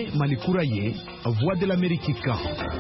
ye Malikura ye Voix de l'Amérique kan.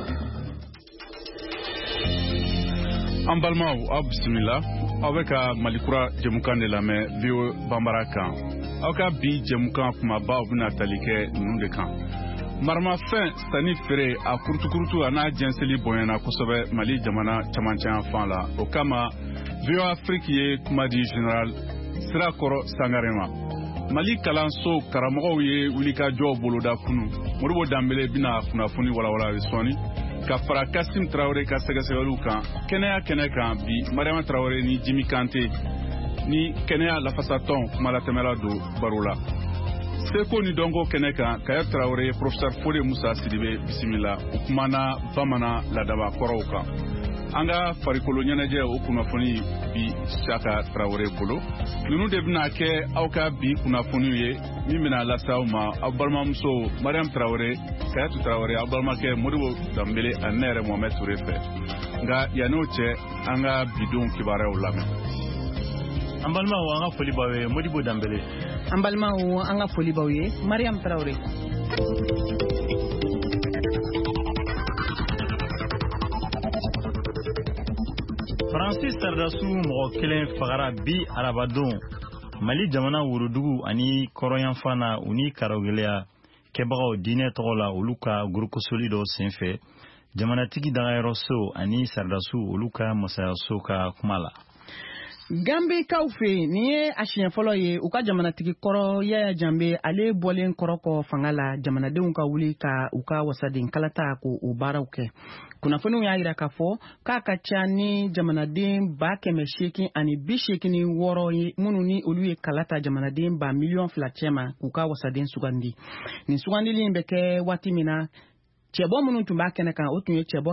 An balimaw aw bisimila aw bɛ ka Malikura jɛmukan de lamɛn VOA Bambara kan. Aw ka bi jɛmukan kumaba u bɛna tali kɛ ninnu de kan. Maramafɛn sanni feere a kurutukurutu a n'a jɛnseli bonyana kosɛbɛ Mali jamana camancɛ yan fan la. O kama VOA Afrique ye kuma di Général Sirakɔrɔ Sangare ma. Mali kalanso karamɔgɔw ye wulikajɔw boloda kunu. Modibo Dambele bɛna kunnafoni walawala sɔnni ka fara Kasim Traoré ka sɛgɛsɛgɛliw kan. Kɛnɛya kɛnɛ kan bi Mariama Traoré ni Jimi Kante ni kɛnɛya lafasatɔn kumalatɛmɛla don baro la. Seko ni dɔnko kɛnɛ kan Kaya Traoré Professeur Fode Musa Sidibe bisimila u kumana bamanan ladaba kɔrɔw kan. An ka farikolo ɲɛnajɛ o kunnafoni bi Saka Traoré bolo. Ninnu de bɛna kɛ aw ka bi kunnafoniw ye min bɛna lase aw ma aw balimamuso Mariam Traoré, Kayatu Traoré, aw balimakɛ Modibo Dambele ani ne yɛrɛ Mohamed Touré fɛ. Nka yan'o cɛ an ka bidon kibaruyaw lamɛn. An balimaw an ka foli b'aw ye Modibo Dambele. An balimaw an ka foli b'aw ye Mariam Traoré. Francis Sardasu mɔgɔ kelen fagara bi arabadon Mali jamana worodugu ani kɔrɔyanfana u ni karogeleya kɛbagaw diinɛ tɔgɔ la olu ka gurukosoli dɔ senfɛ jamanatigi dagayɔrɔ so ani Sardasu olu ka masayaso ka kuma la. Gambikaw fɛ nin ye a siɲɛ fɔlɔ ye u ka jamanatigi kɔrɔ Yaya Jammeh ale bɔlen kɔrɔ kɔ fanga la jamanadenw ka wuli ka u ka wasaden kalata ko u baaraw kɛ. Kunnafoniw y'a jira k'a fɔ k'a ka ca ni jamanaden 886 ye minnu ni olu ye kalata jamanaden 2,200,000 cɛ ma k'u ka wasaden sugandi. Nin sugandili in bɛ kɛ waati min na cɛbɔ minnu tun b'a kɛnɛ kan o tun ye cɛbɔ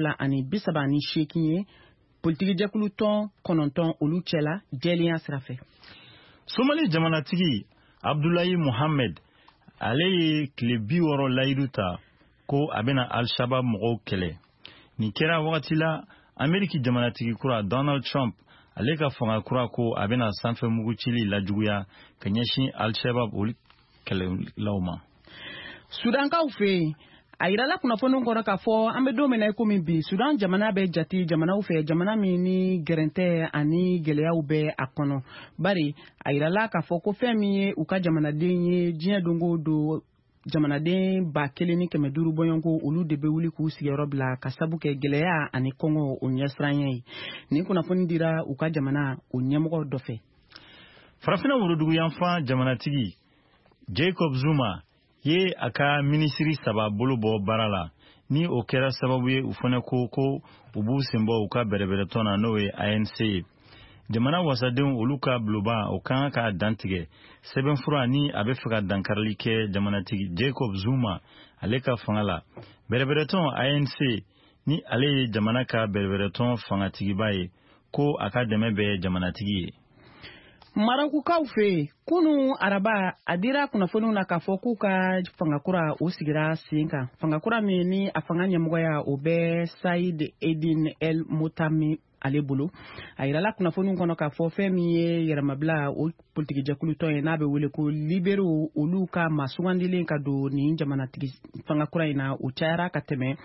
278 ye. Politiki jɛkulu tɔn 9 olu cɛla jɛlenya sira fɛ. Somali jamanatigi Abdullahi Mohamed ale ye tile 60 layidu ta ko a bɛna Al-Shabaab mɔgɔw kɛlɛ. Nin kɛra wagati la Ameriki jamanatigi kura Donald Trump ale ka fanga kura ko a bɛna sanfɛ mugu cili lajuguya ka ɲɛsin Al-Shabaab olu kɛlɛlaw ma. Sudankaw fɛ a yirala kunnafoniw kɔrɔ k'a fɔ an bɛ don min na komi bi Sudan jamana bɛ jate jamanaw fɛ jamana min ni gɛrɛntɛ ani gɛlɛyaw bɛ a kɔnɔ. Bari a yirala k'a fɔ ko fɛn min ye u ka jamanaden ye diɲɛ dongo don jamanaden 1,500 bɔɲɔnko olu de bɛ wuli k'u sigiyɔrɔ bila ka sabu kɛ gɛlɛya ani kɔngɔ o ɲɛsiranya ye. Nin kunnafoni dira u ka jamana o ɲɛmɔgɔ dɔ fɛ. Farafina worodugu yanfan jamanatigi Jacob Zuma ye a ka minisiri 3 bolo bɔ baara la ni o kɛra sababu ye u fana ko u b'u senbɔ u ka bɛrɛbɛrɛtɔn na n'o ye ANC ye. Jamana wasadenw olu ka buloba o kan ka dantigɛ sɛbɛnfura ni a bɛ fɛ ka dankarili kɛ jamanatigi Jacob Zuma ale ka fanga la. Bɛrɛbɛrɛtɔn ANC ni ale ye jamana ka bɛrɛbɛrɛtɔn fangatigiba ye ko a ka dɛmɛ bɛ jamanatigi ye. Marakukaw fɛ kunu araba a dira kunnafoniw na k'a fɔ k'u ka fangakura o sigira sen kan. Fangakura min ni a fanga ɲɛmɔgɔya o bɛ Saïd Edin El Motami ale bolo. A yirala kunnafoniw kɔnɔ k'a fɔ fɛn min ye yɛrɛmabila o politiki jɛkulutɔn ye n'a bɛ wele ko libéraux olu ka masugandilen ka don nin jamanatigi fangakura in na o cayara ka tɛmɛ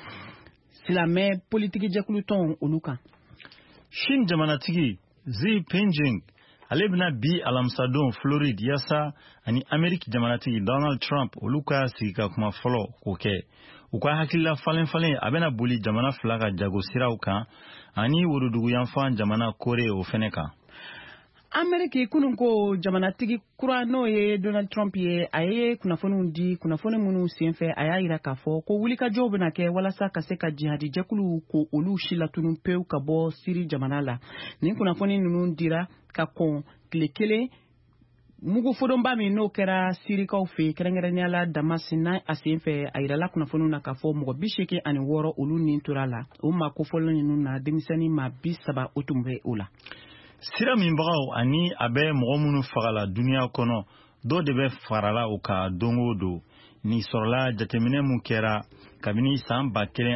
silamɛ politiki jɛkulutɔn olu kan. Shin jamanatigi Xi Jinping ale bɛna bi alamisadon Floride yasa ani Ameriki jamanatigi Donald Trump olu ka sigi ka kuma fɔlɔ k'o kɛ. U ka hakilila falen a bɛna boli jamana fila ka jago siraw kan ani worodugu yanfan jamana Kore o fɛnɛ kan. Ameriki kunun ko jamanatigi kura n'o ye Donald Trump ye a ye kunnafoniw di kunnafoni minnu senfɛ a y'a jira k'a fɔ ko wulikajɔw bɛna kɛ walasa ka se ka jihadi jɛkulu ko olu si latunu pewu ka bɔ Siri jamana la. Nin kunnafoni ninnu dira ka kɔn tile kelen mugu fodonba min n'o kɛra Sirikaw fɛ kɛrɛnkɛrɛnnenya la Damas n'a a senfɛ a yirala kunnafoniw na k'a fɔ mɔgɔ 86 olu nin tora la o maa kofɔlen ninnu na denmisɛnnin maa 30 o tun bɛ o la. Sira minbagaw ani a bɛ mɔgɔ minnu fagala duniya kɔnɔ dɔ de bɛ farala o ka don o don nin sɔrɔla jateminɛ mun kɛra kabini san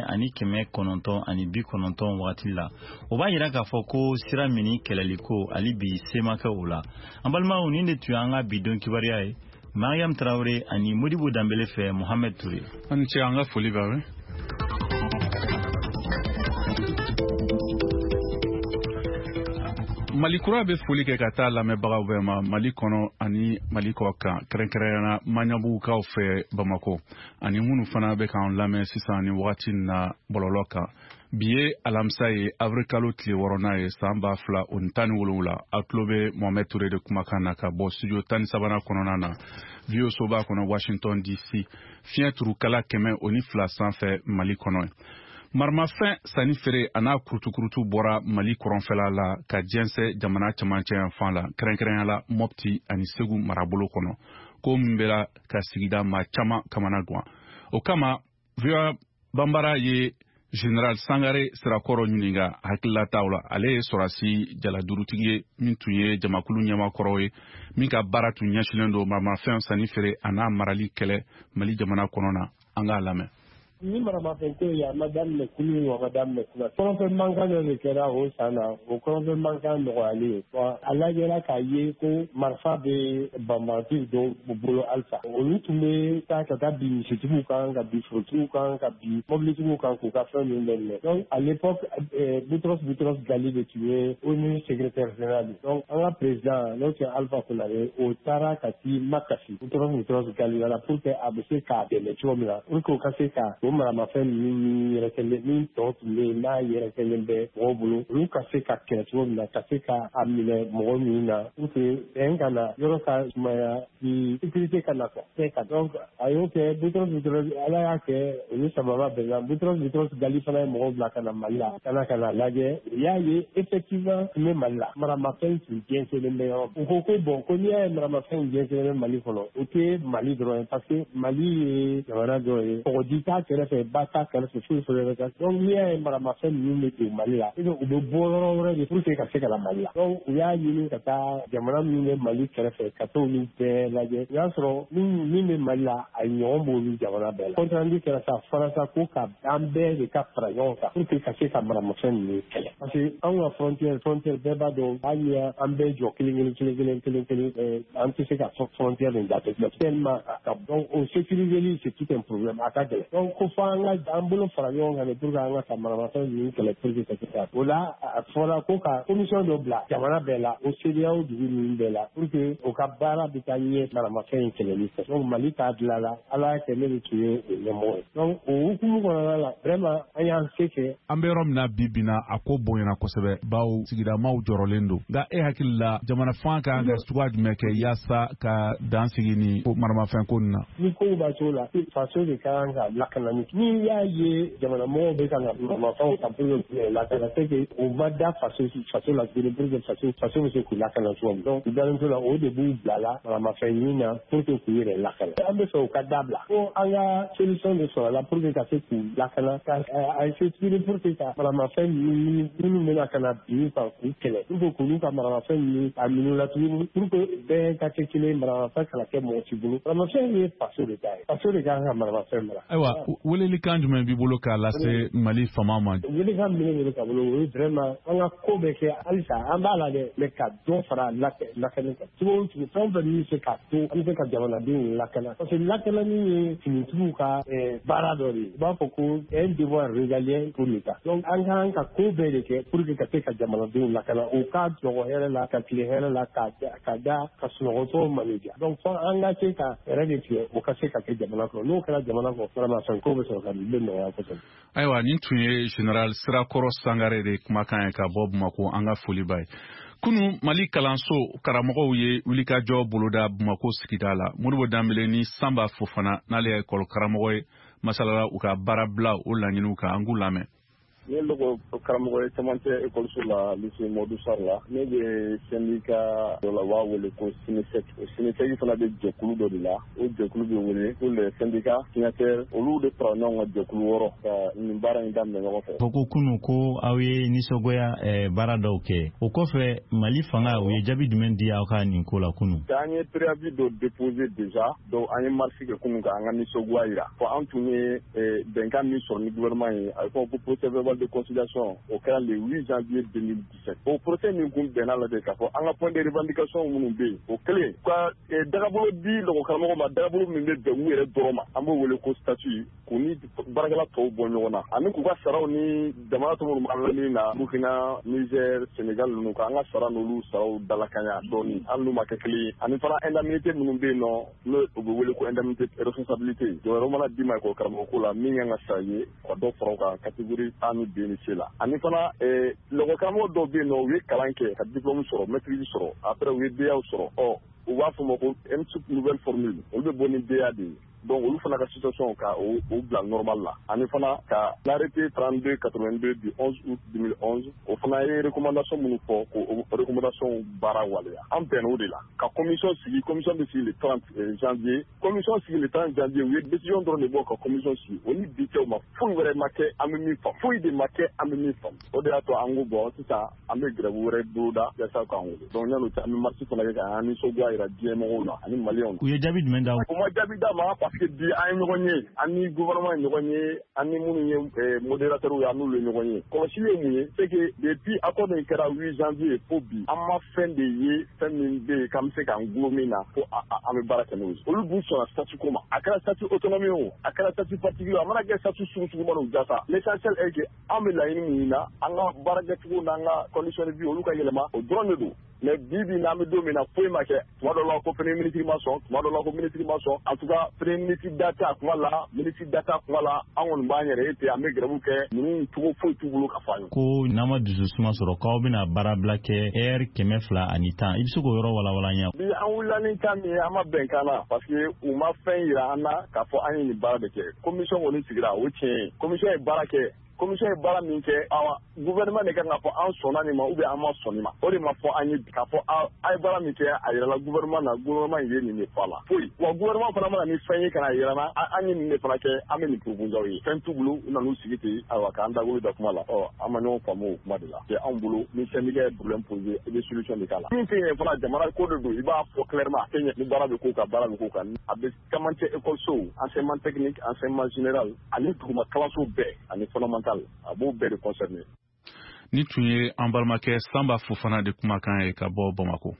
1990 wagati la o b'a jira k'a fɔ ko sira mini kɛlɛliko ali bi semakɛ o la. An balimaw nin de tun an ka bidon kibaruya ye Mariam Traoré ani Modibo Dambele fɛ Mohamed Touré. Ani ce an ka foli b'a ye. Mali kura bɛ foli kɛ ka taa lamɛnbagaw bɛɛ ma Mali kɔnɔ ani Mali kɔ kan kɛrɛnkɛrɛnnenya Maɲabugukaw fɛ Bamako ani minnu fana bɛ k'an lamɛn sisan ni wagati na bɔlɔlɔ kan. Bi ye alamisa ye avril kalo tile 6nan ye san 2017 a tulo bɛ Mohamed Touré de kumakan na ka bɔ studio 13 kɔnɔna na VOA soba kɔnɔ Washington DC fiɲɛ turukala 102 sanfɛ Mali kɔnɔ. Maramafɛn sanni feere a n'a kurutukurutu bɔra Mali kɔrɔnfɛla la ka jɛnsɛ jamana camancɛ yanfan la kɛrɛnkɛrɛnya la Mopti ani Segu marabolo kɔnɔ ko min bɛla ka sigida maa caman kamana guwan. O kama VOA Bambara ye General Sangare Sirakɔrɔ ɲininka hakililataw la ale ye sɔrasi jaladurutigi ye min tun ye jamakulu ɲɛmakɔrɔ ye min ka baara tun ɲɛsilen don maramafɛn sanni feere a n'a marali kɛlɛ Mali jamana kɔnɔ na an k'a lamɛn. Ni maramafɛn ko ye a ma daminɛ kulu ye wa a ma daminɛ kula kɔrɔnfɛ mankan dɔ de kɛra o san na o kɔrɔnfɛ mankan nɔgɔyali ye a lajɛra k'a ye ko marifa bɛ banbatiw dɔw bolo halisa olu tun bɛ taa ka taa bi misitigiw kan ka bi forotigiw kan ka bi mobilitigiw kan k'u ka fɛn ninnu bɛɛ minɛ donc à l'époque Boutros Ghali de tun ye ONU secrétaire général donc an ka président n'o tɛ Alpha Konare o taara ka t'i makasi Boutros Ghali la pour que a bɛ se k'a dɛmɛ cogo min na pour que o ka se ka o maramafɛn ninnu yɛrɛkɛlen min tɔ tun bɛ yen n'a yɛrɛkɛlen bɛ mɔgɔw bolo olu ka se ka kɛlɛ cogo min na ka se ka a minɛ mɔgɔ minnu na pour que bɛn ka na yɔrɔ ka sumaya ni sécurité ka na quoi ka donc a y'o kɛ Boutros Ala y'a kɛ olu sababa bɛn na Boutros Ghali fana ye mɔgɔw bila ka na Mali la ka na lajɛ u y'a ye effectivement tun bɛ Mali la maramafɛn tun jɛnsɛnlen bɛ yɔrɔ u ko ko bon ko n'i y'a ye maramafɛn jɛnsɛnlen bɛ Mali kɔnɔ o tɛ Mali dɔrɔn ye parce que Mali ye jamana dɔ ye kɔgɔji t'a kɛrɛfɛ ba t'a kɛrɛfɛ foyi foyi ka donc n'i y'a ye maramafɛn ninnu bɛ don Mali la u bɛ bɔ yɔrɔ wɛrɛ de pour que ka se ka na Mali la donc u y'a ɲini ka taa jamana min bɛ Mali kɛrɛfɛ ka t'olu bɛɛ lajɛ o y'a sɔrɔ min bɛ Mali la a ɲɔgɔn b'olu jamana bɛɛ la compte rendu kɛra sa Faransa ko ka an bɛɛ de ka fara ɲɔgɔn kan pour que ka se ka maramafɛn ninnu kɛlɛ parce que anw ka frontière bɛɛ b'a dɔn hali an bɛɛ jɔ kelen an tɛ se ka frontière nin date tellement donc o sécuriser c'est tout un problème a ka gɛlɛn donc ko fɔ an bolo fara ɲɔgɔn kan de pour que an ka ka maramafɛn ninnu kɛlɛ pour que ka se ka o la a fɔra ko ka commission dɔ bila jamana bɛɛ la o CEDEAO dugu ninnu bɛɛ la pour que o ka baara bɛ taa ɲɛ maramafɛn in kɛlɛli fɛ donc Mali t'a dilan la Ala y'a kɛ ne de tun ye o ɲɛmɔgɔ ye donc o hukumu kɔnɔna la vraiment an y'an se kɛ. An bɛ yɔrɔ min na bi na a ko bonyana kosɛbɛ bawo sigidamaw jɔrɔlen don nka e hakili la jamana fan kan ka cogoya jumɛn kɛ yaasa ka dan sigi ni maramafɛn ko nin na. Ni kow b'a cogo la faso de kan ka lakana ni y'a ye jamana mɔgɔw bɛ ka na maramafɛnw ta pour que lakana c'est que o ma da faso la tuguni pour que faso bɛ se k'u lakana cogo min donc u dalen to la o de b'u bila la maramafɛn ɲini na pour que k'u yɛrɛ lakana an bɛ fɛ u ka dabila ko an ka solution de sɔrɔ la pour que ka se k'u lakana a essayer tuguni pour que ka maramafɛn minnu bɛna ka na bin kan k'u kɛlɛ pour que k'olu ka maramafɛn ninnu a minnu la tuguni pour que bɛɛ ka kɛ kelen maramafɛn kana kɛ mɔgɔ si bolo maramafɛn ye faso de ta ye faso de kan ka maramafɛn mara. Ayiwa welelikan jumɛn b'i bolo k'a lase Mali fama ma. Welelikan min bɛ ka bolo o ye vraiment an ka ko bɛ kɛ halisa an b'a la dɛ mais ka dɔ fara lakana kan cogo o cogo fɛn o fɛn min bɛ se k'a to an bɛ se ka jamanadenw lakana parce que lakanani ye finitigiw ka baara dɔ de ye u b'a fɔ ko un devoir régalien pour l'État donc an kan ka ko bɛɛ de kɛ pour que ka se ka jamanadenw lakana o ka jɔgɔ hɛrɛ la ka tile hɛrɛ la ka da ka sunɔgɔtɔ manager donc fɔ an ka se ka hɛrɛ de tigɛ o ka se ka kɛ jamana kɔnɔ n'o kɛra jamana kɔnɔ maramafɛn ko bɛ sɔrɔ ka bɛ nɔgɔya kosɛbɛ. Ayiwa nin tun ye General Sirakɔrɔ Sangare de kumakan ye ka bɔ Bamako an ka foli b'a ye. Kunu Mali kalanso karamɔgɔw ye wulikajɔ boloda Bamako sigida la Modibo Dambele ni Samba Fofana n'ale ye école karamɔgɔ ye masalala u ka baara bila o laɲiniw kan an k'u lamɛn. Ne logo karamɔgɔ ye camancɛ ekɔliso la lycée Modou Sarr la ne bɛ syndicat dɔ la u b'a wele ko SINESEC o SINESEC fana bɛ jɛkulu dɔ de la o jɛkulu bɛ wele ko les syndicats signataires olu de fara ɲɔgɔn kan jɛkulu wɔɔrɔ ka nin baara in daminɛ ɲɔgɔn fɛ. Fɔ ko kunu ko aw ye nisɔngoya baara dɔw kɛ o kɔfɛ Mali fanga u ye jaabi jumɛn di aw ka nin ko la kunu. An ye préavis dɔ déposé déjà donc an ye marche kɛ kunu kan an ka nisɔngoya jira fɔ an tun ye bɛnkan min sɔrɔ ni gouvernement ye a bɛ fɔ ko procès verbal national de conciliation au cas le 8 janvier 2017 au procès min kun bɛnna la de k'a fɔ an ka point de revendication minnu bɛ yen o kɛlen ka dagabolo di lɔgɔkaramɔgɔ ma dagabolo min bɛ bɛn u yɛrɛ dɔrɔn ma an b'o wele ko statut k'u ni baarakɛla tɔw bɔ ɲɔgɔn na ani k'u ka saraw ni jamana tɔw minnu b'an lamini na Burkina Niger Sénégal ninnu k'an ka sara n'olu saraw dalakanya dɔɔni hali n'u ma kɛ kelen ye ani fana indemnité minnu bɛ yen nɔ n'o u bɛ wele ko indemnité responsabilité jɔyɔrɔ mana d'i ma karamɔgɔ ko la min kan ka sara ye ka dɔ fara o kan catégorie A ni B ni C la ani fana lɔgɔkaramɔgɔ dɔw bɛ yen nɔ u ye kalan kɛ ka diplôme sɔrɔ maîtrise sɔrɔ après u ye DEA sɔrɔ u b'a fɔ o ma ko nouvelle formule olu bɛ bɔ ni DEA de ye donc olu fana ka situation ka o bila normal la ani fana ka l'arrêté 3282 du 11 août 2011 o fana ye recommandation minnu fɔ ko recommandation baara waleya an bɛnna o de la ka commission bɛ sigi le 30 janvier commission sigi le 30 janvier u ye décision dɔrɔn de bɔ ka commission sigi o ni bi cɛ o ma foyi wɛrɛ ma kɛ an bɛ min faamu foyi de ma kɛ an bɛ min faamu o de y'a to an ko bɔn sisan an bɛ grève wɛrɛ boloda yasa k'an wele donc yan'o cɛ an bɛ marche fana kɛ k'an nisɔndiya jira diɲɛmɔgɔw la ani maliyɛnw u ye jaabi jumɛn d'a ma o ma jaabi d'a ma parce que bi an ye ɲɔgɔn ye ani gouvernement ye ɲɔgɔn ye ani minnu ye modérateurs ye an n'olu ye ɲɔgɔn ye kɔlɔsili ye mun ye c'est que depuis accord in kɛra 8 janvier fo bi an ma fɛn de ye fɛn min bɛ yen k'an bɛ se k'an gulo min na fo an bɛ baara kɛ n'o ye olu dun sɔnna statut ko ma a kɛra statut autonomie o a kɛra statut particulier a mana kɛ statut sugu ma n'o jasa l'essentiel est que an bɛ laɲini min ɲini na an ka baara kɛcogo n'an ka condition de vie olu ka yɛlɛma o dɔrɔn de don mais bi n'an bɛ don min na foyi ma kɛ tuma dɔ la ko premier ministre ma sɔn tuma dɔ la ko ministre ma sɔn en tout cas premier ministre data kuma la ministre data kuma la an kɔni b'an yɛrɛ ye ten an bɛ grève kɛ ninnu cogo foyi t'u bolo ka fɔ an ye. ko n'a ma dususuma sɔrɔ k'aw bɛna baara bila kɛ heure 210 i bɛ se k'o yɔrɔ walawala an ye. bi an wulila ni kan min ye an ma bɛn kan na parce que u ma fɛn yira an na k'a fɔ an ye nin baara de kɛ commission kɔni sigira o tiɲɛ ye commission ye baara kɛ. commission ye baara min kɛ gouvernement de kan ka fɔ an sɔnna nin ma ou bien an ma sɔn nin ma o de ma fɔ an ye k'a fɔ a ye baara min kɛ a yirala gouvernement na gouvernement ye nin de fɔ a la foyi wa gouvernement fana mana ni fɛn ye kana yira na an ye nin de fana kɛ an bɛ nin proposer aw ye fɛn t'u bolo u nan'u sigi ten ayiwa k'an dagolo da kuma la an ma ɲɔgɔn faamu o kuma de la c'est anw bolo ni syndicat ye problème posé i bɛ solution de k'a la min tɛ ɲɛ fana jamana ko de don i b'a fɔ clairement a tɛ ɲɛ ni baara bɛ k'o kan baara bɛ k'o kan a bɛ caman cɛ école enseignement technique enseignement général ani duguma kalanso bɛɛ ani fondamental a b'o bɛɛ de concerné. Ni tun ye an balimakɛ Sanba Fofana de kumakan ye ka bɔ Bamako.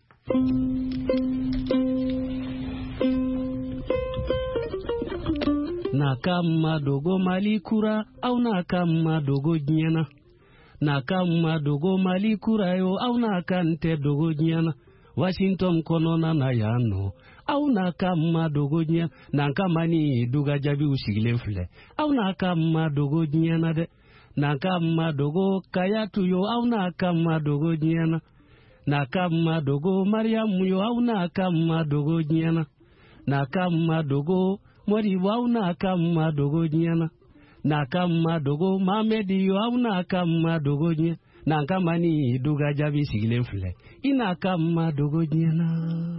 Nakama dogo Mali kura au nakama dogo nyana. Nakama dogo Mali kura yo au nakante dogo nyana. Washington konona na yano au nakama dogo nyana. Nakama ni duga jabi usigile mfile au nakama dogo nyana de. Nakama dogo kayatu yo au nakama dogo nyana. Nakama dogo Mariamu yo au nakama dogo nyana. Nakama dogo Mori au nakama dogo nyana. Nakama dogo Mamedi yo au nakama dogo nyana. Nakama ni duga jabi sigile mfile inakama dogo nyana.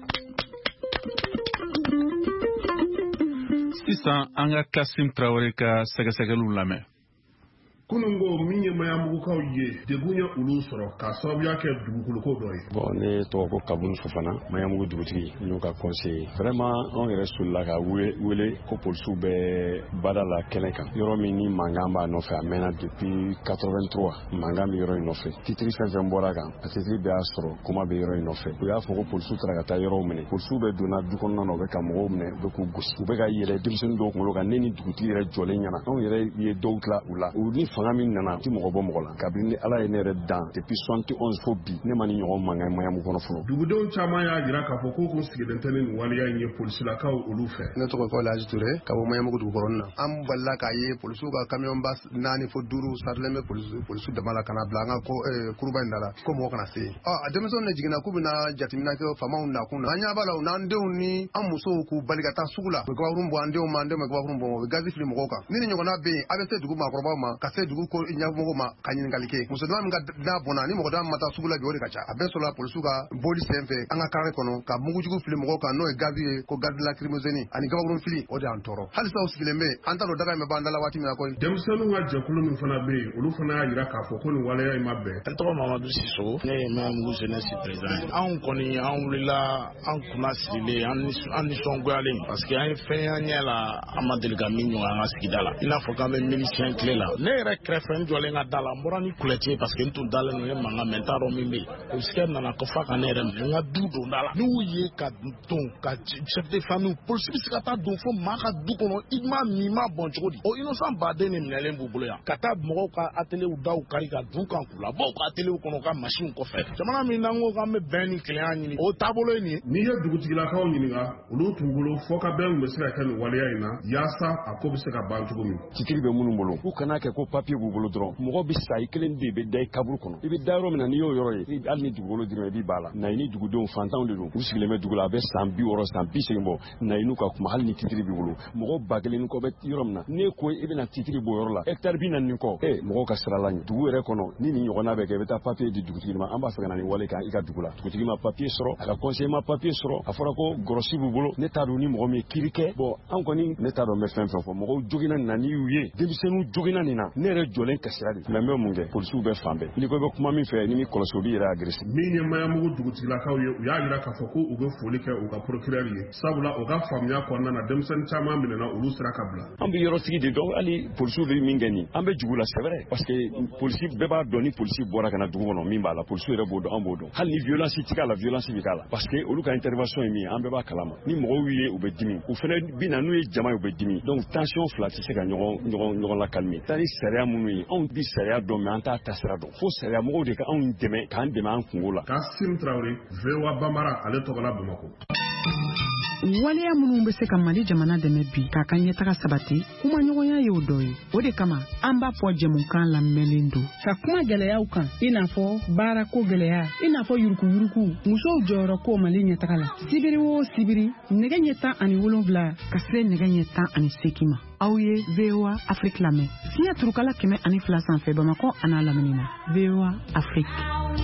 Sisan an ka Kasim Traoré ka sɛgɛsɛgɛliw lamɛn. kunungo min ye mayamugukaw ye degun ye olu sɔrɔ ka sababuya kɛ dugukoloko dɔ ye. Bon ne tɔgɔ ko Kabunu Fofana mayamugu dugutigi n'u ka conseiller vraiment anw yɛrɛ solila ka wele ko polisiw bɛ bada la kɛnɛ kan yɔrɔ min ni mankan b'a nɔfɛ a mɛnna depuis 83 mankan bɛ yɔrɔ in nɔfɛ titiri fɛn fɛn bɔra kan a titiri bɛ y'a sɔrɔ kuma bɛ yɔrɔ in nɔfɛ u y'a fɔ ko polisiw taara ka taa yɔrɔw minɛ polisiw bɛ donna du kɔnɔna na u bɛ ka mɔgɔw minɛ u bɛ k'u gosi u bɛ ka yɛlɛ denmisɛnnin dɔw kunkolo kan ne ni dugutigi yɛrɛ jɔlen ɲɛna anw yɛrɛ ye dɔw tila u la u ni fanga min nana ti mɔgɔ bɔ mɔgɔ la kabini ni ala ye ne yɛrɛ dan depuis 71 fo bi ne ma ni ɲɔgɔn mankan mayamu kɔnɔ fɔlɔ dugudenw caman y'a jira k'a fɔ ko kun sigilen tɛ ni nin waleya in ye polisilakaw olu fɛ. Ne tɔgɔ ko Laji Ture ka bɔ Mayamugu dugukɔrɔnin na an balila k'a ye polisiw ka camion ba 4 fo 5 sarilen bɛ polisiw dama la ka na bila an ka kuruba in da la ko mɔgɔ kana se yen a denmisɛnw de jiginna k'u bɛna jateminɛ kɛ faamaw nakun na an ɲɛ b'a la u n'an denw ni an musow k'u bali ka taa sugu la u bɛ gabakurun bɔ an denw ma an denw bɛ gabakurun bɔ u bɛ gazi fili mɔgɔw kan ni nin ɲɔgɔnna bɛ yen a bɛ se dugu maakɔrɔbaw ma ka se dugu ɲɛmɔgɔw ma ka ɲininkali kɛ muso dama min ka da bɔnna ni mɔgɔ dama ma taa sugu la bi o de ka ca a bɛɛ sɔrɔla polisiw ka boli senfɛ an ka kare kɔnɔ ka mugujugu fili mɔgɔw kan n'o ye gazi ye ko gazi lacrymogène ani gabakurun fili o de y'an tɔɔrɔ halisa u sigilen bɛ an t'a dɔn daga in bɛ ban da la waati min na koyi denmisɛnninw ka jɛkulu min fana bɛ yen olu fana y'a jira k'a fɔ ko nin waleya in ma bɛn. N tɔgɔ Mamadu Siso ne ye Mayamugu jeunesse président anw kɔni an wulila an kunna sirilen an nisɔngoyalen parce que an ye fɛn y'an ɲɛ la an ma deli ka min ɲɔgɔn an ka sigida la i n'a fɔ k'an bɛ milicien tile la ne yɛrɛ yɛrɛ kɛrɛfɛ n jɔlen ka da la n bɔra ni kulɛti parce que n tun dalen no ye mankan mɛ n t'a dɔn min bɛ yen o sikɛ nana ko fa ka ne yɛrɛ minɛ n ka du don da la n'u ye ka don ka chef de famille polisi bɛ se ka taa don fo maa ka du kɔnɔ i ma min ma bɔn cogo di o innocent baden de minɛlen b'u bolo yan ka taa mɔgɔw ka atelier daw kari ka du kan k'u labɔ u ka atelier kɔnɔ ka machine kɔfɛ jamana min n'an ko k'an bɛ bɛn ni kelenya ɲini o taabolo ye nin ye. N'i ye dugutigilakaw ɲininka olu t'u bolo fɔ ka bɛn bɛ se ka kɛ nin waleya in na yaasa a ko bɛ se ka ban cogo min. Titiri bɛ minnu bolo u kana kɛ ko papier b'u bolo dɔrɔn mɔgɔ bɛ sa i kelen de bɛ da i kaburu kɔnɔ i bɛ da yɔrɔ min na n'i y'o yɔrɔ ye hali ni dugukolo dir'i ma i b'i b'a la Naɲini dugudenw fantanw de don u sigilen bɛ dugu la a bɛ san 60 san 80 bɔ Naɲiniw ka kuma hali ni titiri b'i bolo mɔgɔ 1000 kɔ bɛ yɔrɔ min na n'e ko i bɛna titiri bɔ yɔrɔ la hectare 40 kɔ mɔgɔw ka sira la ɲɛ dugu yɛrɛ kɔnɔ ni nin ɲɔgɔnna bɛ kɛ i bɛ taa papier di dugutigi ma an b'a fɛ ka na nin wale kan i ka dugu la dugutigi ma papier sɔrɔ a ka conseiller ma papier sɔrɔ a fɔra ko gɔrɔsi b'u bolo ne t'a dɔn ni mɔgɔ min ye kiiri kɛ bon an kɔni ne t'a dɔn n bɛ fɛn fɛn fɔ mɔgɔw joginna nin na n'i y'u ye denmisɛnninw joginna nin na ne yɛrɛ jɔlen kasira de mais n bɛ mun kɛ polisiw bɛ fan bɛɛ n'i ko i bɛ kuma min fɛ ni min kɔlɔsi o b'i yɛrɛ agressé. Min ye Mayamugu dugutigilakaw ye u y'a jira k'a fɔ ko u bɛ foli kɛ u ka procureur ye sabula u ka faamuya kɔnɔna na denmisɛnnin caman minɛna olu sira ka bila. An bɛ yɔrɔtigi de dɔn hali polisiw bɛ min kɛ nin an bɛ jugu la c'est vrai parce que polisi bɛɛ b'a dɔn ni polisi bɔra ka na dugu kɔnɔ min b'a la polisiw yɛrɛ b'o dɔn an b'o dɔn hali ni violence tɛ k'a la violence bɛ k'a la parce que olu ka intervention ye min ye an bɛɛ b'a kalama ni mɔgɔw ye u bɛ dimi u fana bɛ na n'u ye jama ye u bɛ dimi donc tension fila tɛ se ka ɲɔgɔn la calmer taa ni sariya minnu ye anw bɛ sariya dɔn mais an t'a tasira dɔn fo sariya mɔgɔw de ka anw dɛmɛ k'an dɛmɛ an kungo la. Kasim Traoré VOA Bambara ale tɔgɔla Bamakɔ. Waleya minnu bɛ se ka Mali jamana dɛmɛ bi k'a ka ɲɛtaga sabati kuma ɲɔgɔnya ye o dɔ ye o de kama an b'a fɔ jɛmukan lamɛnlen don ka kuma gɛlɛyaw kan i n'a fɔ baarako gɛlɛya i n'a fɔ yuruguyurugu musow jɔyɔrɔ ko Mali ɲɛtaga la sibiri o sibiri nɛgɛ ɲɛ 17 ka se nɛgɛ ɲɛ 18 ma aw ye VOA Afrique lamɛn siɲɛ turukala 102 sanfɛ Bamakɔ a n'a lamini na VOA Afrique.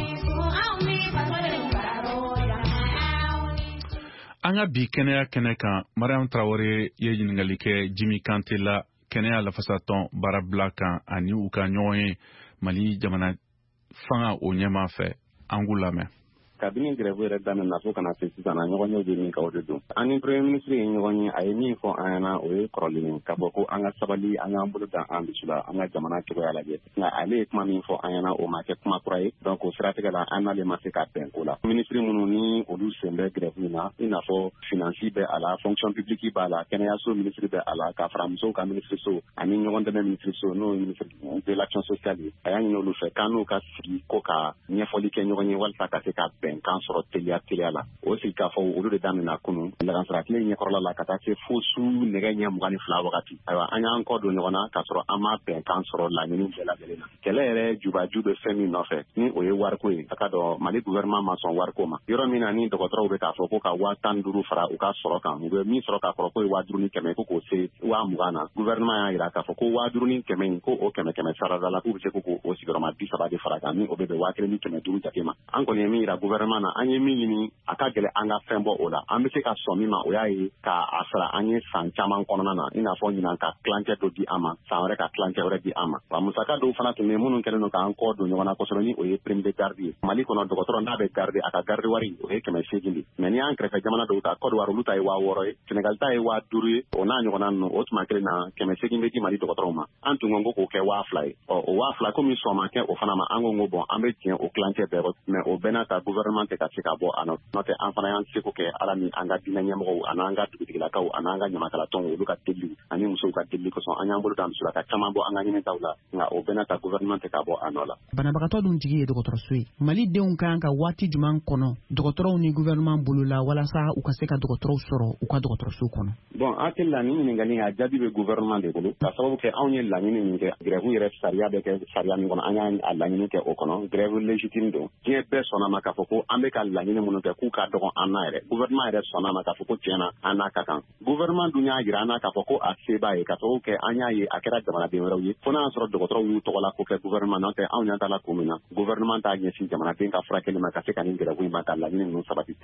An ka bi kɛnɛya kɛnɛ kan Mariam Traoré ye ɲininkali kɛ Jimi Kante la kɛnɛya lafasatɔn baarabila kan ani u ka ɲɔgɔn ye Mali jamana fanga o ɲɛma fɛ an k'u lamɛn. Kabini grève yɛrɛ daminɛna fo kana se sisan na ɲɔgɔnyew bɛ min ka o de don an ni premier ministre ye ɲɔgɔn ye a ye min fɔ an ɲɛna o ye kɔrɔlen k'a fɔ ko an ka sabali an k'an bolo dan an dusu la an ka jamana cogoya lajɛ nka ale ye kuma min fɔ an ɲɛna o ma kɛ kuma kura ye donc o siratigɛ la an n'ale ma se ka bɛn ko la ministre minnu ni olu sen bɛ grève in na i n'a fɔ finance bɛ a la fonction publique b'a la kɛnɛyaso ministre bɛ a la ka fara musow ka ministre so ani ɲɔgɔn dɛmɛ ministre so n'o ye ministre de l'action sociale ye a y'a ɲini olu fɛ k'an n'u ka sigi ko ka ɲɛfɔli kɛ ɲɔgɔn ye walasa ka se ka bɛn kan sɔrɔ teliya la o sigi k'a fɔ olu de daminɛna kunun lagansara tile ɲɛkɔrɔla la ka taa se fo su nɛgɛ ɲɛ 22 wagati ayiwa an y'an kɔ don ɲɔgɔn na k'a sɔrɔ an ma bɛn kan sɔrɔ laɲini bɛɛ lajɛlen na kɛlɛ yɛrɛ jubaju bɛ fɛn min nɔfɛ ni o ye wariko ye a ka dɔn Mali gouvernement ma sɔn wariko ma yɔrɔ min na ni dɔgɔtɔrɔw bɛ k'a fɔ ko ka 15 fara u ka sɔrɔ kan u bɛ min sɔrɔ k'a fɔ ko ye 5,100 ko k'o se 20,000 na gouvernement y'a jira k'a fɔ ko 5,100 ko o 100 sarada la k'u bɛ se ko o sigiyɔrɔma 30 de fara kan ni o bɛ bɛn 1,500 jate ma an kɔni ye min jira gouvernement na an ye min ɲini a ka gɛlɛ an ka fɛn bɔ o la an bɛ se ka sɔn min ma o y'a ye k'a sara an ye san caman kɔnɔna na i n'a fɔ ɲinan ka tilancɛ dɔ di an ma san wɛrɛ ka tilancɛ wɛrɛ di an ma wa musaka dɔw fana tun bɛ minnu kɛlen don k'an kɔ don ɲɔgɔn na kosɛbɛ ni o ye prime de garde ye Mali kɔnɔ dɔgɔtɔrɔ n'a bɛ garde a ka garde wari o ye 800 de mais ni y'an kɛrɛfɛ jamana dɔw ta Côte d'Ivoire olu ta ye 600 ye Sénégal ta ye 5,000 ye o n'a ɲɔgɔnna ninnu o tuma kelen na 800 bɛ di Mali dɔgɔtɔrɔw ma an tun ko k'o kɛ 2,000 ye o 2,000 komi sɔn ma kɛ o fana ma an ko bon an bɛ tiɲɛ o tilancɛ bɛɛ rɔ mais o bɛɛ n'a ta gouvernement tɛ ka se ka bɔ a nɔ n'o tɛ an fana y'an seko kɛ ala ni an ka diinɛ ɲɛmɔgɔw ani an ka dugutigilakaw ani an ka ɲamakalatɔnw olu ka deli ani musow ka deli kosɔn an y'an bolo da muso la ka caman bɔ an ka ɲinitaw la nka o bɛɛ n'a ta gouvernement tɛ ka bɔ a nɔ la. Banabagatɔ dun jigi ye dɔgɔtɔrɔso ye Mali denw kan ka waati jumɛn kɔnɔ dɔgɔtɔrɔw ni gouvernement bolo la walasa u ka se ka dɔgɔtɔrɔw sɔrɔ u ka dɔgɔtɔrɔso kɔnɔ. Bon an hakili la ni ɲininkali a jaabi bɛ gouvernement de bolo ka sababu kɛ anw ye laɲini min kɛ grève yɛrɛ sariya bɛ kɛ sariya min kɔnɔ an y'a laɲini kɛ o kɔnɔ grève légitime don diɲɛ bɛɛ sɔnna ma k'a fɔ ko an bɛ ka laɲini minnu kɛ k'u ka dɔgɔn an na yɛrɛ gouvernement yɛrɛ sɔnna ma k'a fɔ ko tiɲɛna an n'a ka kan gouvernement dun y'a jira an na k'a fɔ ko a se b'a ye ka sababu kɛ an y'a ye a kɛra jamanaden wɛrɛw ye fo n'a y'a sɔrɔ dɔgɔtɔrɔw y'u tɔgɔ la ko kɛ gouvernement n'o tɛ anw ɲɛ t'a la ko min na gouvernement t'a ɲɛsin jamanaden ka furakɛli ma ka se ka nin grève in ma ka laɲini ninnu sabati teliya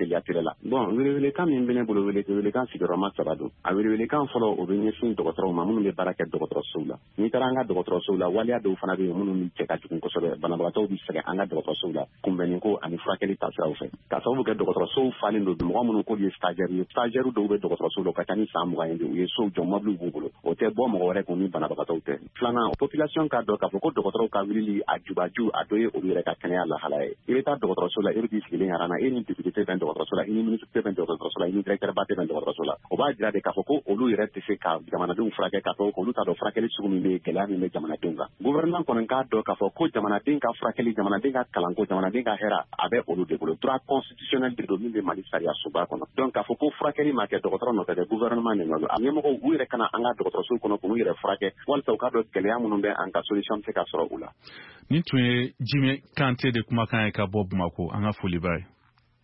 la bon wele kan min bene bolo wele kan sigiroma sabado a wele kan fɔlɔ o bɛ ɲɛsin dɔgɔtɔrɔw ma minnu bɛ baara kɛ dɔgɔtɔrɔsow la n'i taara an ka dɔgɔtɔrɔsow la waliya dɔw fana bɛ yen minnu bɛ cɛ ka jugun kosɛbɛ banabagatɔw bɛ sɛgɛn an ka dɔgɔtɔrɔsow la kunbɛnni ko ani furakɛli taasiraw fɛ ka sababu kɛ dɔgɔtɔrɔsow falen don mɔgɔ minnu ko ye stagiaire dɔw bɛ dɔgɔtɔrɔsow la ka taa ni san 20 ye u ye sow jɔ mɔbiliw b'u bolo o tɛ bɔ mɔgɔ wɛrɛ kun ni banabagatɔw tɛ filanan population k'a dɔn k'a fɔ ko dɔgɔtɔrɔw ka wulili a jubaju a dɔ ye olu yɛrɛ ka kɛnɛya lahala ye i bɛ taa dɔgɔtɔrɔso la i bɛ t'i sigilen ɲaran na e ni député tɛ bɛn dɔgɔtɔrɔso la i ni ministre tɛ bɛn dɔgɔtɔrɔso la i ni directeur ba tɛ bɛn dɔgɔtɔrɔso la o b'a jira de k'a fɔ ko olu yɛrɛ tɛ se ka jamanadenw furakɛ k'a fɔ olu t'a dɔn furakɛli sugu min bɛ gɛlɛya min bɛ jamanadenw kan gouvernement kɔni k'a dɔn k'a fɔ ko jamanaden ka furakɛli jamanaden ka kalanko jamanaden ka hɛrɛ a bɛ olu de bolo droit constitutionnel de don min bɛ Mali sariya soba kɔnɔ donc k'a fɔ ko furakɛli ma kɛ dɔgɔtɔrɔ nɔfɛ dɛ gouvernement de nɔ don a ɲɛmɔgɔw u yɛrɛ kana an ka dɔgɔtɔrɔsow kɔnɔ k'u yɛrɛ furakɛ walasa u k'a dɔn gɛlɛya minnu bɛ an ka solution bɛ se ka sɔrɔ u la. Nin tun ye Jimmy Kante de kumakan ye ka bɔ Bamako an ka foli b'a ye.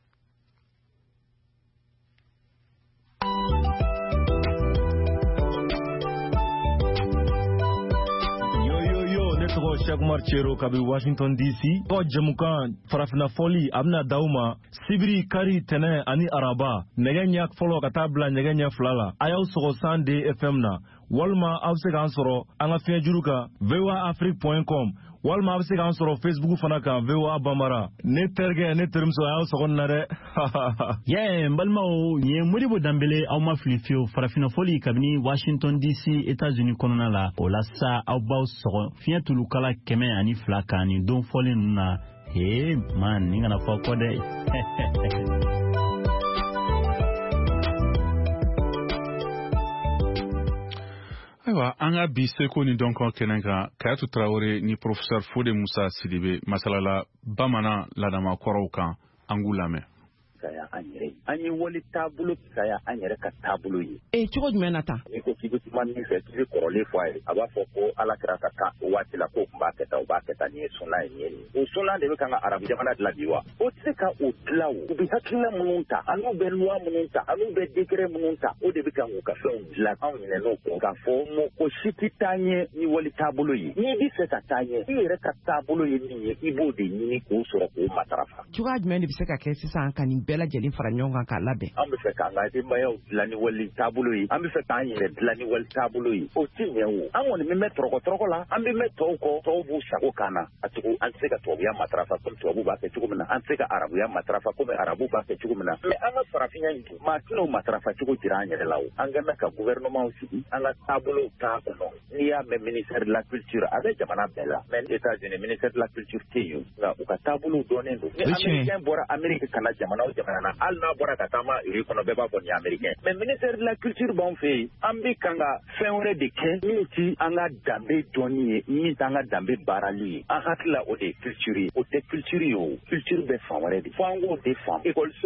Cheikh Marchero kabi Washington DC ko jamukan farafina foli abna dauma sibiri kari tene ani araba negenya folo kata bla negenya flala ayaw sogo sande FM na walma abse kan soro anga fejuruka voaafrique.com walma abse kan soro Facebook fana kan VOA Bambara ne terge ne termso ayaw sogo nare ye mbalma o ye modibo dambele aw ma filifio farafina foli kabini Washington DC États-Unis konona la o la sa aw baw sogo fietulu kala kɛmɛ ani fila kan ni don fɔlen ninnu na man ni kana fɔ kɔ dɛ ayiwa an ka bi seko ni dɔnkɔ kɛnɛ kan Kayatu Tarawele ni professeur Fode Musa Sidibe masalala bamanan ladama kɔrɔw kan an k'u lamɛn. Saya an yɛrɛ an ye wali taabolo saya an yɛrɛ ka taabolo ye cogo jumɛn na ta n'i ko k'i bɛ kuma min fɛ k'i bɛ kɔrɔlen fɔ a ye a b'a fɔ ko ala kɛra ka kan o waati la k'o tun b'a kɛ tan o b'a kɛ tan nin ye sunna ye nin ye nin o sunna de bɛ kan ka arabu jamana dilan bi wa o tɛ se ka o dilan o u bɛ hakilina minnu ta an'u bɛ loi minnu ta an'u bɛ décret minnu ta o de bɛ kan k'u ka fɛnw dilan anw ɲinɛn'o kɔ k'a fɔ ko si tɛ taa ɲɛ ni wali taabolo ye n'i bɛ fɛ ka taa ɲɛ i yɛrɛ ka taabolo ye min ye i b'o de ɲini k'o sɔrɔ k'o matarafa cogoya jumɛn de bɛ se ka kɛ sisan ka nin bɛɛ lajɛlen fara ɲɔgɔn kan k'a labɛn an bɛ fɛ k'an ka denbayaw dilan ni wali taabolo ye an bɛ fɛ k'an yɛrɛ dilan ni wali taabolo ye o tɛ ɲɛ o an kɔni bɛ mɛn tɔrɔkɔ la an bɛ mɛn tɔw kɔ tɔw b'u sago kan na a tugu an tɛ se ka tubabuya matarafa komi tubabu b'a kɛ cogo min na an tɛ se ka arabuya matarafa komi arabu b'a kɛ cogo min na mɛ an ka farafinya in dun maa tɛn'o matarafa cogo jira an yɛrɛ la o an ka mɛn ka gouvernement sigi an ka taabolow t'a kɔnɔ n'i y'a mɛn ministère de la culture a bɛ jamana bɛɛ la mɛ États-Unis ministère de la culture tɛ yen nka u ka taabolow dɔnnen don ni américain bɔra Amérique kana jamana o jamana na hali n'a bɔra ka taama iri kɔnɔ bɛɛ b'a fɔ nin ye américain mais ministère de la culture b'anw fɛ yen an bɛ kan ka fɛn wɛrɛ de kɛ min ti an ka danbe dɔnni ye min t'an ka danbe baarali ye an hakili la o de ye culture ye o tɛ culture ye o culture bɛ fan wɛrɛ de fo an k'o de faamu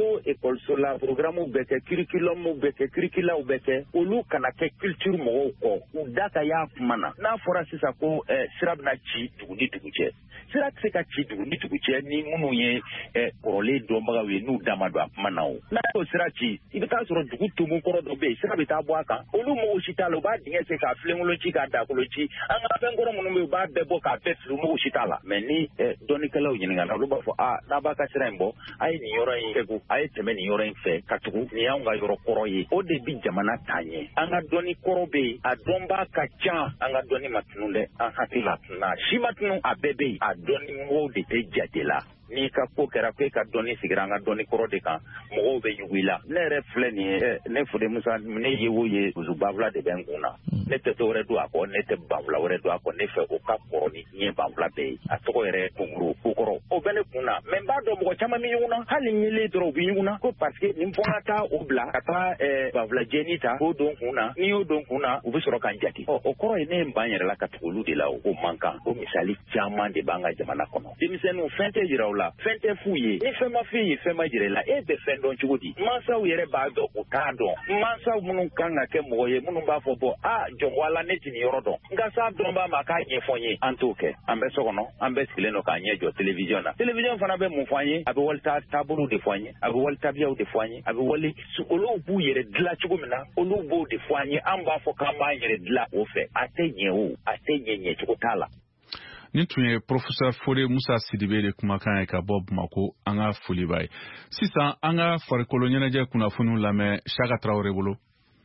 école la programme bɛ kɛ curriculum bɛ kɛ curriculaw bɛ kɛ olu kana kɛ culture mɔgɔw kɔ u da ka y'a kuma na n'a fɔra sisan ko sira bɛna ci dugu ni dugu cɛ sira tɛ se ka ci dugu ni dugu cɛ ni minnu ye kɔrɔlen dɔnbagaw ye n'u da ma don a kuma na o n'a y'o sira ci i bɛ taa sɔrɔ dugu tomo kɔrɔ dɔ bɛ yen sira bɛ taa bɔ a kan olu mɔgɔw si t'a la u b'a dingɛ se k'a filenkolon ci k'a dakolo ci an ka fɛn kɔrɔ minnu bɛ yen u b'a bɛɛ bɔ k'a bɛɛ fili mɔgɔw si t'a la mɛ ni dɔnnikɛlaw ɲininka olu b'a fɔ n'a b'a ka sira in bɔ a ye nin yɔrɔ in kɛku a ye tɛmɛ nin yɔrɔ in fɛ ka tugu nin y'anw ka yɔrɔ kɔrɔ ye o de bi jamana taa ɲɛ an ka dɔnni kɔrɔ bɛ yen a dɔnbaa ka ca an ka dɔnni ma tunu dɛ an hakili la tuna si ma tunu a bɛɛ bɛ yen a dɔnni mɔgɔw de tɛ jate la n'i ka ko kɛra ko e ka dɔnni sigira an ka dɔnni kɔrɔ de kan mɔgɔw bɛ yugu i la ne yɛrɛ filɛ nin ye ne Fode Musa ne ye o ye dusu banfula de bɛ n kun na ne tɛ dɔ wɛrɛ don a kɔ ne tɛ banfula wɛrɛ don a kɔ ne fɛ o ka kɔrɔ ni diɲɛ banfula bɛɛ ye a tɔgɔ yɛrɛ Kukuru Kokɔrɔ o bɛ ne kun na mɛ n b'a dɔn mɔgɔ caman bɛ ɲugun na hali ni yelen dɔrɔn u bɛ ɲugun na ko parce que nin fɔ n ka taa o bila ka taa banfula jɛni ta k'o don kun na n'i y'o don kun na u bɛ sɔrɔ ka n jate o kɔrɔ ye ne ye n ban yɛrɛ la ka tugu olu de la o man kan o misali caman de b'an ka jamana kɔnɔ denmisɛnninw fɛn tɛ yira u la fɛn tɛ f'u ye ni fɛn ma f'e ye fɛn ma jira i la e bɛ fɛn dɔn cogo di mansaw yɛrɛ b'a dɔn u t'a dɔn mansaw minnu kan ka kɛ mɔgɔ ye minnu b'a fɔ jɔn wala ne tɛ nin yɔrɔ dɔn nka s'a dɔnbaa ma k'a ɲɛfɔ n ye an t'o kɛ an bɛ so kɔnɔ an bɛ sigilen don k'a ɲɛ jɔ télévision na télévision fana bɛ mun fɔ an ye a bɛ wali taabolow de fɔ an ye a bɛ wali tabiyaw de fɔ an ye a bɛ wali olu b'u yɛrɛ dilan cogo min na olu b'o de fɔ an ye an b'a fɔ k'an b'an yɛrɛ dilan o fɛ a tɛ ɲɛ o a tɛ ɲɛ cogo t'a la nin tun ye Professeur Fode Musa Sidibe de kumakan ye ka bɔ Bamako an ka foli b'a ye sisan an ka farikolo ɲɛnajɛ kunnafoniw lamɛn Chaka Traoré bolo.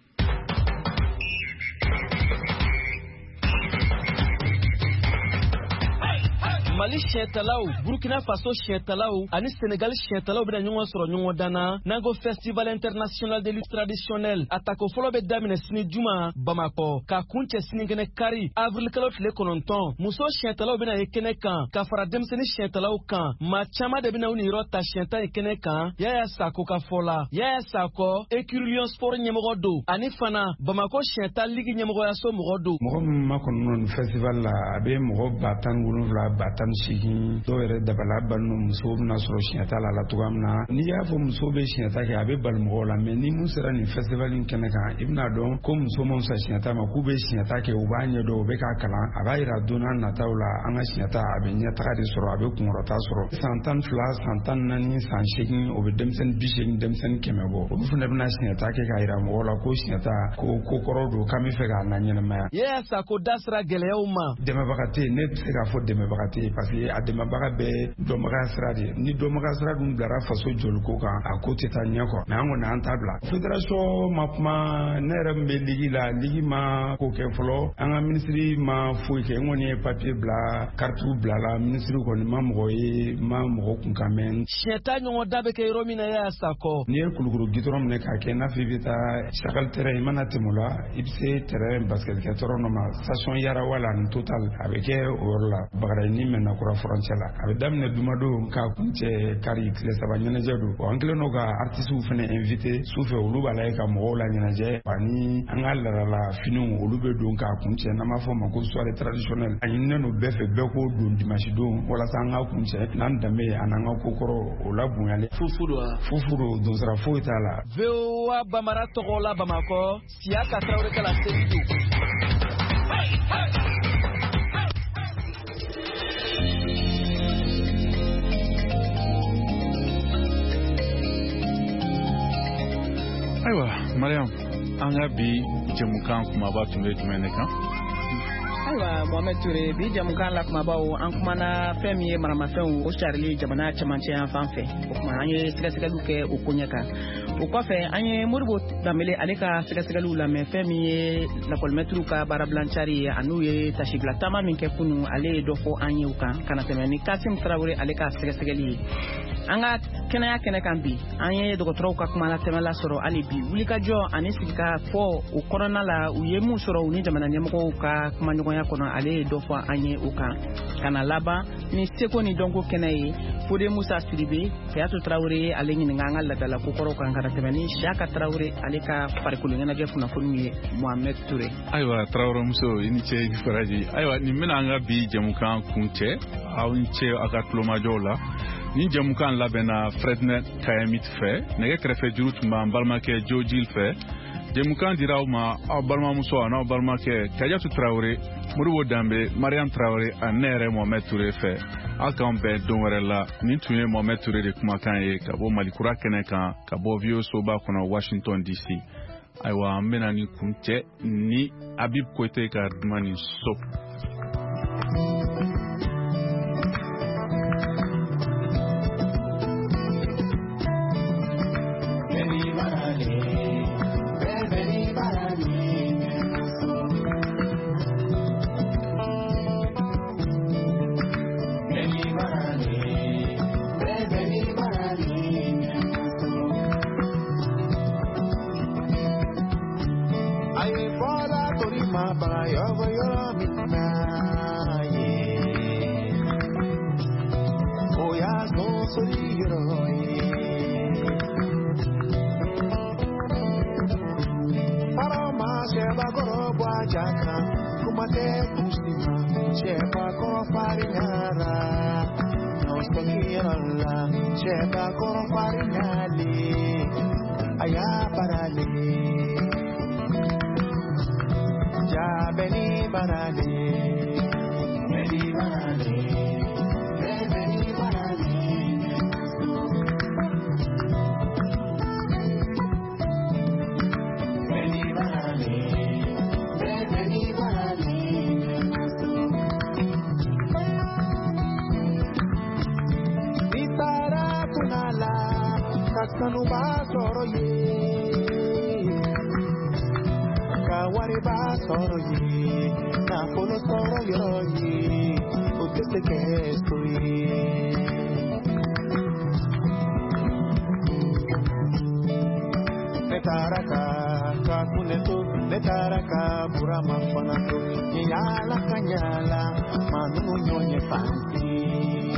Mali siyɛntalaw, Burkina Faso siyɛntalaw ani Sénégal siyɛntalaw bɛna ɲɔgɔn sɔrɔ ɲɔgɔn danna n'an Festival International de lutte traditionnelle a tako fɔlɔ bɛ daminɛ sini juma Bamako ka kuncɛ sinikɛnɛ kari avril kalo tile 9 muso siyɛntalaw bɛna ye kɛnɛ kan ka fara denmisɛnnin siyɛntalaw kan maa caman de bɛna u niyɔrɔ ta siyɛnta ye kɛnɛ kan Yaya Sako ka fɔ la Yaya Sako Écurie Sport ɲɛmɔgɔ don ani fana Bamako siyɛnta ligue ɲɛmɔgɔyaso mɔgɔ don. Mɔgɔ min ma kɔnɔ festival la a bɛ mɔgɔ 17,000 sigi dɔw yɛrɛ dabala balimaw muso bɛna sɔrɔ siɲɛta la cogoya min na n'i y'a fɔ muso bɛ siɲɛta kɛ a bɛ bali mɔgɔw la mais ni mun sera nin festival in kɛnɛ kan i bɛna dɔn ko muso ma sa siɲɛta ma k'u bɛ siɲɛta kɛ u b'a ɲɛdɔn u bɛ k'a kalan a b'a jira don n'a nataw la an ka siɲɛta a bɛ ɲɛtaga de sɔrɔ a bɛ kunkɔrɔta sɔrɔ san 12 san 14 san 8 o bɛ denmisɛnnin 80 denmisɛnnin 100 bɔ olu fana bɛna siɲɛta kɛ k'a jira mɔgɔw la ko siɲɛta ko kɔrɔ don k'an bɛ fɛ k'a na ɲɛnamaya. Yaya Sako da sera gɛlɛyaw ma. Dɛmɛbaga tɛ yen ne tɛ se k'a fɔ dɛmɛbaga tɛ yen parce que a dɛmɛbaga bɛɛ dɔnbaga sira de ni dɔnbaga sira dun bilara faso joliko kan a ko tɛ taa ɲɛ kɔ mais an kɔni an t'a bila fédération ma kuma ne yɛrɛ min bɛ ligi la ligi ma ko kɛ fɔlɔ an ka ministre ma foyi kɛ n kɔni ye papier bila carte bila la ministre kɔni ma mɔgɔ ye ma mɔgɔ kun kan mɛn. Siɲɛta ɲɔgɔn da bɛ kɛ yɔrɔ min na Yaya Sako. N'i ye kulukuru gitɔrɔn minɛ k'a kɛ n'a fɔ i bɛ taa Chakal terrain i mana tɛmɛ o la i bɛ se terrain basket kɛ tɔrɔ dɔ ma station Yarawa la ni Total a bɛ kɛ o yɔrɔ la Bagadayi mɛnna kura frontière la a bɛ daminɛ dumadon k'a kuncɛ kari tile 3 ɲɛnajɛ don an kɛlen don ka artistes fana invité sufɛ olu b'a la ka mɔgɔw la ɲɛnajɛ ani an ka laadala finiw olu bɛ don k'a kuncɛ n'an b'a fɔ o ma ko soirée traditionnelle a ɲininen don bɛɛ fɛ bɛɛ k'o don dimanche don walasa an ka kuncɛ n'an danbe an n'an ka kokɔrɔ o la bonyalen fufu don donsara foyi t'a la. VOA Bambara tɔgɔ la Bamako Siaka Traoré kala Seydou. Ayiwa Mariam an ka bi jɛmukan kumaba tun bɛ jumɛn de kan? Ayiwa Mohamed Touré bi jɛmukan la kumabaw an kumana fɛn min ye maramafɛnw o carili jamana cɛmancɛ yan fan fɛ o kuma an ye sɛgɛsɛgɛliw kɛ o ko ɲɛ kan o kɔfɛ an ye Modibo Dambele ale ka sɛgɛsɛgɛliw lamɛn fɛn min ye lakɔlimɛtiriw ka baarabilancari ye a n'u ye tasibila taama min kɛ kunu ale ye dɔ fɔ an ye o kan ka na tɛmɛ ni Kasim Traoré ale ka sɛgɛsɛgɛli ye an ka kɛnɛya kɛnɛ kan bi an ye dɔgɔtɔrɔw ka kuma latɛmɛla sɔrɔ hali bi wulikajɔ ani sigika fɔ o kɔnɔna la u ye mun sɔrɔ u ni jamana ɲɛmɔgɔw ka kumaɲɔgɔnya kɔnɔ ale ye dɔ fɔ an ye o kan ka na laban ni seko ni dɔnko kɛnɛ ye Fode Musa Sidibe Hayatou Traoré ale ɲininka an ka ladala kokɔrɔw kan ka na tɛmɛ ni Chaka Traoré ale ka farikolo ɲɛnajɛ kunnafoniw ye Mohamed Touré. Ayiwa Traoré muso i ni ce i ni faraji ayiwa nin bɛna an ka bi jɛmukan kuncɛ aw ni ce aw ka tulomajɔw la ni jɛmukan labɛnna Frednet Kayemit fɛ nɛgɛ kɛrɛfɛ juru tun b'an balimakɛ Jojil fɛ jɛmukan dira aw ma aw balimamuso a n'aw balimakɛ Hayatou Traoré Modibo Dambe Mariam Traoré ani ne yɛrɛ Mohamed Touré fɛ aw k'an bɛn don wɛrɛ la nin tun ye Mohamed Touré de kumakan ye ka bɔ Malikura kɛnɛ kan ka bɔ VOA soba kɔnɔ Washington DC ayiwa an bɛna ni kuncɛ ni Habib Koyite ka duman ni so. wariba soro ye na polo soro yoro ye o tete ke estoy netaraka kakuneto netaraka burama fanato nyala kanyala manu nyonye fanti